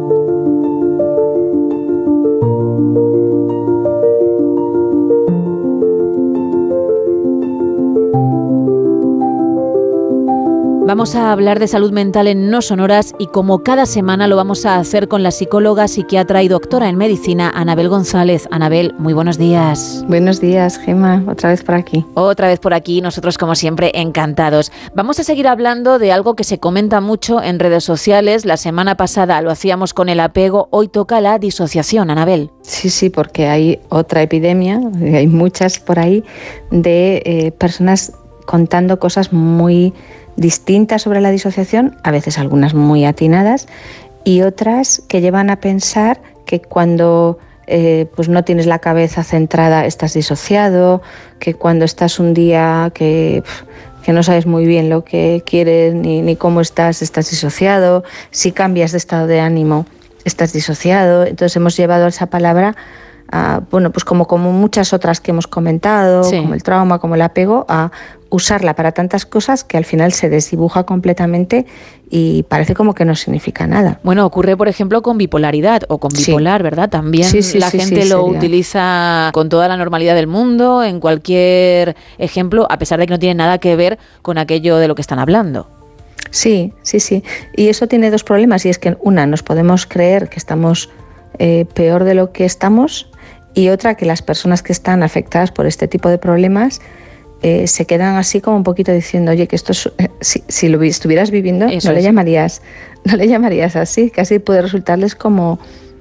Vamos a hablar de salud mental en No Sonoras y como cada semana lo vamos a hacer con la psicóloga, psiquiatra y doctora en medicina, Anabel González. Anabel, muy buenos días. Buenos días, Gemma. Otra vez por aquí. Otra vez por aquí, nosotros como siempre encantados. Vamos a seguir hablando de algo que se comenta mucho en redes sociales. La semana pasada lo hacíamos con el apego, hoy toca la disociación, Anabel. Sí, porque hay otra epidemia, hay muchas por ahí, de personas contando cosas muy distintas sobre la disociación, a veces algunas muy atinadas y otras que llevan a pensar que cuando pues no tienes la cabeza centrada estás disociado, que cuando estás un día que no sabes muy bien lo que quieres ni cómo estás disociado, si cambias de estado de ánimo estás disociado. Entonces hemos llevado esa palabra pues como muchas otras que hemos comentado, sí, como el trauma, como el apego, a usarla para tantas cosas que al final se desdibuja completamente y parece como que no significa nada. Bueno, ocurre por ejemplo con bipolaridad o con bipolar, sí, ¿verdad? También la gente lo utiliza con toda la normalidad del mundo, en cualquier ejemplo, a pesar de que no tiene nada que ver con aquello de lo que están hablando. Sí. Y eso tiene dos problemas, y es que una, nos podemos creer que estamos peor de lo que estamos, y otra, que las personas que están afectadas por este tipo de problemas se quedan así como un poquito diciendo, oye, que esto es, si lo estuvieras viviendo, no le llamarías así, casi puede resultarles como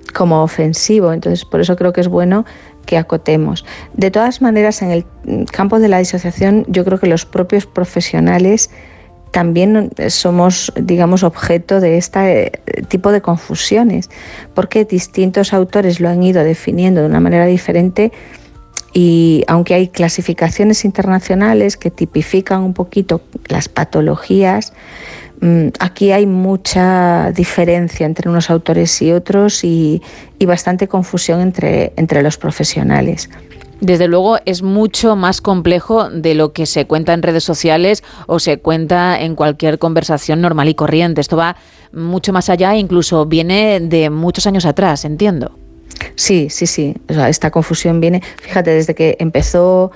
como ofensivo. Entonces, por eso creo que es bueno que acotemos. De todas maneras, en el campo de la disociación, yo creo que los propios profesionales también somos, digamos, objeto de este tipo de confusiones, porque distintos autores lo han ido definiendo de una manera diferente, y aunque hay clasificaciones internacionales que tipifican un poquito las patologías, aquí hay mucha diferencia entre unos autores y otros, y bastante confusión entre los profesionales. Desde luego es mucho más complejo de lo que se cuenta en redes sociales o se cuenta en cualquier conversación normal y corriente. Esto va mucho más allá e incluso viene de muchos años atrás, entiendo. Sí. O sea, esta confusión viene, fíjate, desde que empezó,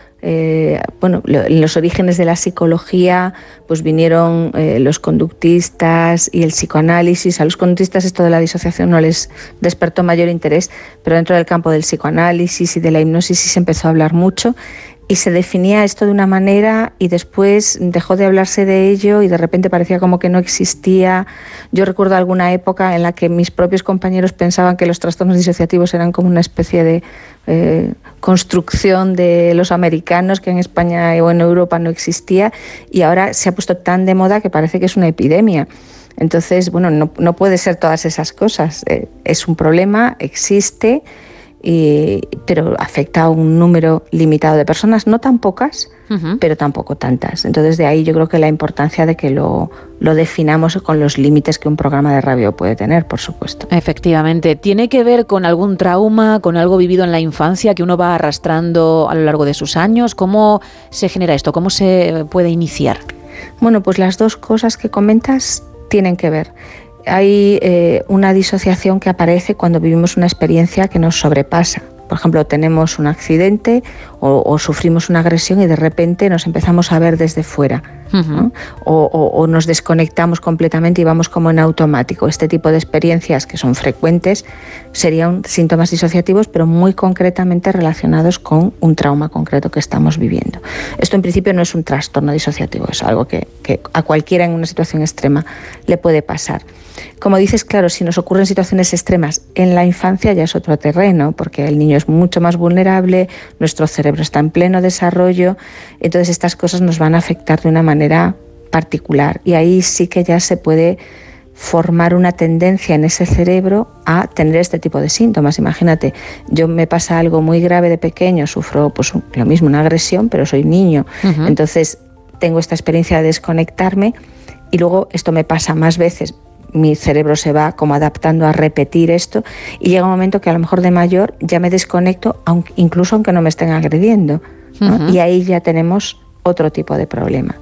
en los orígenes de la psicología, pues vinieron los conductistas y el psicoanálisis. A los conductistas esto de la disociación no les despertó mayor interés, pero dentro del campo del psicoanálisis y de la hipnosis sí se empezó a hablar mucho. Y se definía esto de una manera y después dejó de hablarse de ello y de repente parecía como que no existía. Yo recuerdo alguna época en la que mis propios compañeros pensaban que los trastornos disociativos eran como una especie de construcción de los americanos, que en España o en Europa no existía, y ahora se ha puesto tan de moda que parece que es una epidemia. Entonces, bueno, no puede ser todas esas cosas. Es un problema, existe, pero afecta a un número limitado de personas, no tan pocas, pero tampoco tantas. Entonces, de ahí yo creo que la importancia de que lo definamos con los límites que un programa de radio puede tener, por supuesto. Efectivamente. ¿Tiene que ver con algún trauma, con algo vivido en la infancia que uno va arrastrando a lo largo de sus años? ¿Cómo se genera esto? ¿Cómo se puede iniciar? Bueno, pues las dos cosas que comentas tienen que ver. Hay una disociación que aparece cuando vivimos una experiencia que nos sobrepasa. Por ejemplo, tenemos un accidente o sufrimos una agresión y de repente nos empezamos a ver desde fuera, ¿no? O nos desconectamos completamente y vamos como en automático. Este tipo de experiencias, que son frecuentes, serían síntomas disociativos, pero muy concretamente relacionados con un trauma concreto que estamos viviendo. Esto en principio no es un trastorno disociativo, es algo que a cualquiera en una situación extrema le puede pasar. Como dices, claro, si nos ocurren situaciones extremas en la infancia ya es otro terreno, porque el niño es mucho más vulnerable, nuestro cerebro está en pleno desarrollo, entonces estas cosas nos van a afectar de una manera particular, y ahí sí que ya se puede formar una tendencia en ese cerebro a tener este tipo de síntomas. Imagínate, yo me pasa algo muy grave de pequeño, sufro pues lo mismo, una agresión, pero soy niño, entonces tengo esta experiencia de desconectarme y luego esto me pasa más veces. Mi cerebro se va como adaptando a repetir esto y llega un momento que a lo mejor de mayor ya me desconecto, incluso aunque no me estén agrediendo, ¿no? Y ahí ya tenemos otro tipo de problema.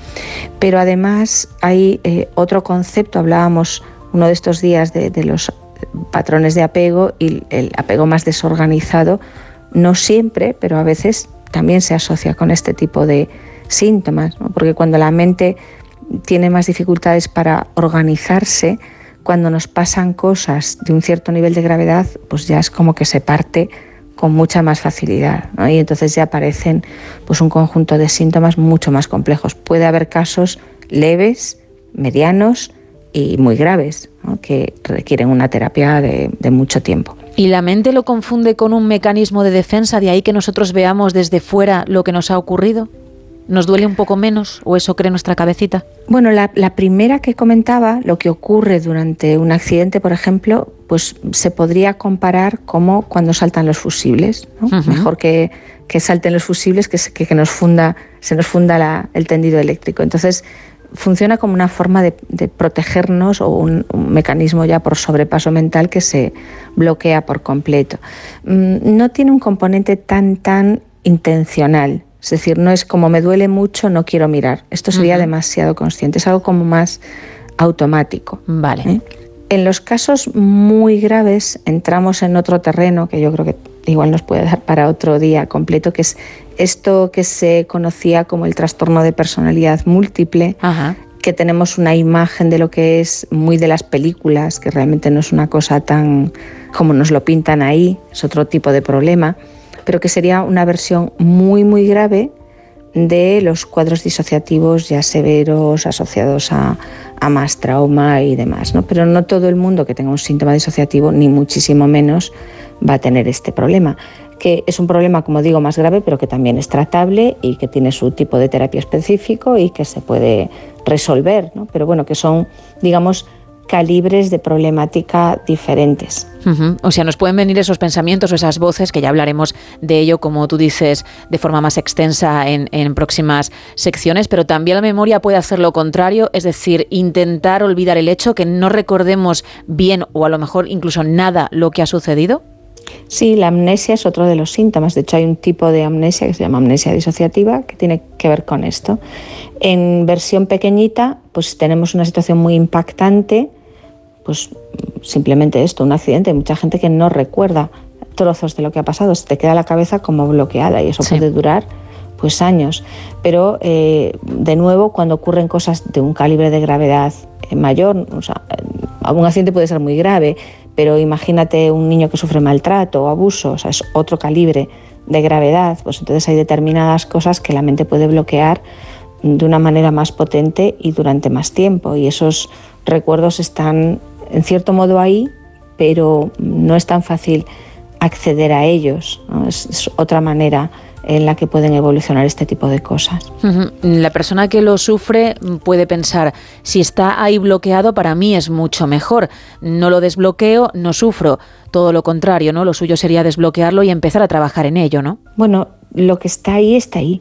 Pero además hay otro concepto, hablábamos uno de estos días de los patrones de apego, y el apego más desorganizado no siempre, pero a veces también se asocia con este tipo de síntomas, ¿no? Porque cuando la mente tiene más dificultades para organizarse, cuando nos pasan cosas de un cierto nivel de gravedad, pues ya es como que se parte con mucha más facilidad, ¿no? Y entonces ya aparecen pues un conjunto de síntomas mucho más complejos. Puede haber casos leves, medianos y muy graves, ¿no? Que requieren una terapia de mucho tiempo. ¿Y la mente lo confunde con un mecanismo de defensa, de ahí que nosotros veamos desde fuera lo que nos ha ocurrido? ¿Nos duele un poco menos o eso cree nuestra cabecita? Bueno, la primera que comentaba, lo que ocurre durante un accidente, por ejemplo, pues se podría comparar como cuando saltan los fusibles, ¿no? Mejor que salten los fusibles que se nos funda el tendido eléctrico. Entonces, funciona como una forma de protegernos, o un mecanismo ya por sobrepaso mental que se bloquea por completo. No tiene un componente tan intencional. Es decir, no es como me duele mucho, no quiero mirar. Esto sería demasiado consciente, es algo como más automático. Vale. En los casos muy graves entramos en otro terreno que yo creo que igual nos puede dar para otro día completo, que es esto que se conocía como el trastorno de personalidad múltiple, que tenemos una imagen de lo que es muy de las películas, que realmente no es una cosa tan como nos lo pintan ahí, es otro tipo de problema, pero que sería una versión muy, muy grave de los cuadros disociativos ya severos asociados a a más trauma y demás, ¿no? Pero no todo el mundo que tenga un síntoma disociativo, ni muchísimo menos, va a tener este problema, que es un problema, como digo, más grave, pero que también es tratable y que tiene su tipo de terapia específico y que se puede resolver, ¿no? Pero bueno, que son, digamos, calibres de problemática diferentes. O sea, nos pueden venir esos pensamientos o esas voces, que ya hablaremos de ello, como tú dices, de forma más extensa en próximas secciones, pero también la memoria puede hacer lo contrario, es decir, intentar olvidar el hecho, que no recordemos bien o a lo mejor incluso nada lo que ha sucedido. Sí, la amnesia es otro de los síntomas. De hecho, hay un tipo de amnesia que se llama amnesia disociativa que tiene que ver con esto. En versión pequeñita, pues tenemos una situación muy impactante, pues simplemente esto, un accidente. Hay mucha gente que no recuerda trozos de lo que ha pasado, se te queda la cabeza como bloqueada y eso puede durar pues años. Pero de nuevo, cuando ocurren cosas de un calibre de gravedad mayor, o sea, un accidente puede ser muy grave, pero imagínate un niño que sufre maltrato o abuso, o sea, es otro calibre de gravedad, pues entonces hay determinadas cosas que la mente puede bloquear de una manera más potente y durante más tiempo, y esos recuerdos están en cierto modo ahí, pero no es tan fácil acceder a ellos, ¿no? Es otra manera en la que pueden evolucionar este tipo de cosas. La persona que lo sufre puede pensar, si está ahí bloqueado, para mí es mucho mejor. No lo desbloqueo, no sufro. Todo lo contrario, ¿no? Lo suyo sería desbloquearlo y empezar a trabajar en ello, ¿no? Bueno, lo que está ahí, está ahí.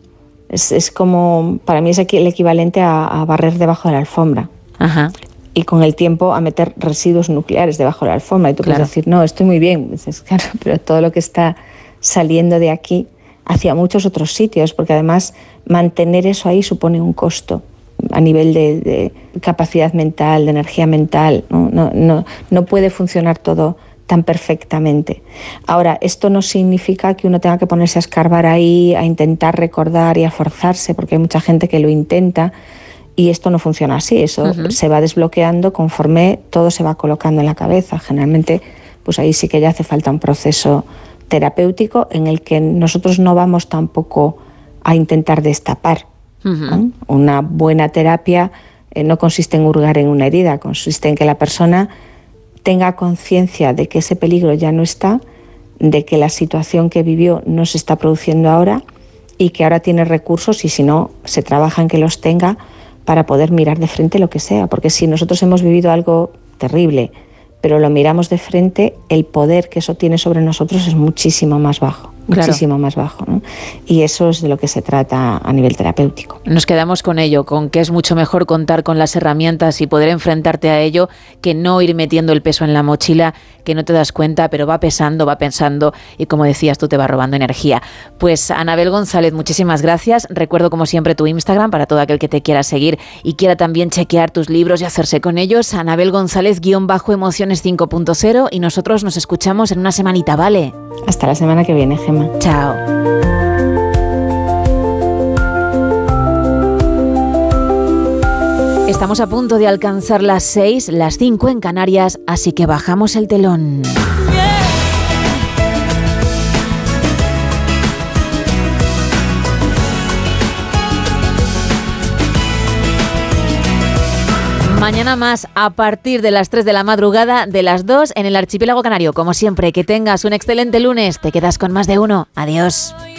Es como, para mí es aquí el equivalente a barrer debajo de la alfombra. Ajá. Y con el tiempo a meter residuos nucleares debajo de la alfombra. Y tú puedes decir, no, estoy muy bien. Dices, claro, pero todo lo que está saliendo de aquí hacia muchos otros sitios, porque además mantener eso ahí supone un costo a nivel de capacidad mental, de energía mental, no puede funcionar todo tan perfectamente. Ahora, esto no significa que uno tenga que ponerse a escarbar ahí, a intentar recordar y a forzarse, porque hay mucha gente que lo intenta y esto no funciona así. Eso se va desbloqueando conforme todo se va colocando en la cabeza. Generalmente, pues ahí sí que ya hace falta un proceso terapéutico en el que nosotros no vamos tampoco a intentar destapar. Una buena terapia no consiste en hurgar en una herida, consiste en que la persona tenga conciencia de que ese peligro ya no está, de que la situación que vivió no se está produciendo ahora y que ahora tiene recursos, y si no, se trabaja en que los tenga para poder mirar de frente lo que sea. Porque si nosotros hemos vivido algo terrible, pero lo miramos de frente, el poder que eso tiene sobre nosotros es muchísimo más bajo, muchísimo más bajo, ¿no? Y eso es de lo que se trata a nivel terapéutico. Nos quedamos con ello, con que es mucho mejor contar con las herramientas y poder enfrentarte a ello, que no ir metiendo el peso en la mochila, que no te das cuenta, pero va pesando, va pensando, y como decías tú, te va robando energía. Pues Anabel González, muchísimas gracias. Recuerdo como siempre tu Instagram para todo aquel que te quiera seguir y quiera también chequear tus libros y hacerse con ellos. Anabel González _Emociones 5.0, y nosotros nos escuchamos en una semanita, ¿vale? Hasta la semana que viene, Gemma. Chao. Estamos a punto de alcanzar las 6, las 5 en Canarias, así que bajamos el telón. Mañana más, a partir de las 3 de la madrugada, de las 2 en el Archipiélago Canario. Como siempre, que tengas un excelente lunes. Te quedas con más de uno. Adiós.